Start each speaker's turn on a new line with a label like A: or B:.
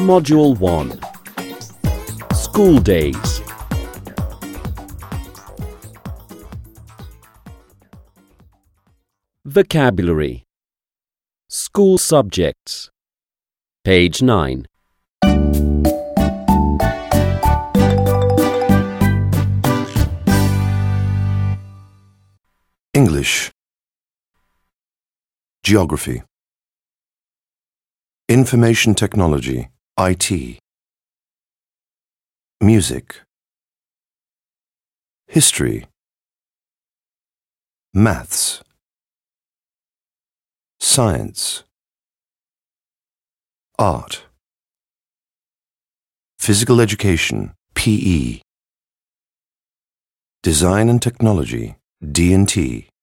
A: Module 1. School Days. Vocabulary. School Subjects. Page 9.
B: English, Geography, Information Technology, IT, Music, History, Maths, Science, Art, Physical Education, PE, Design and Technology, D&T,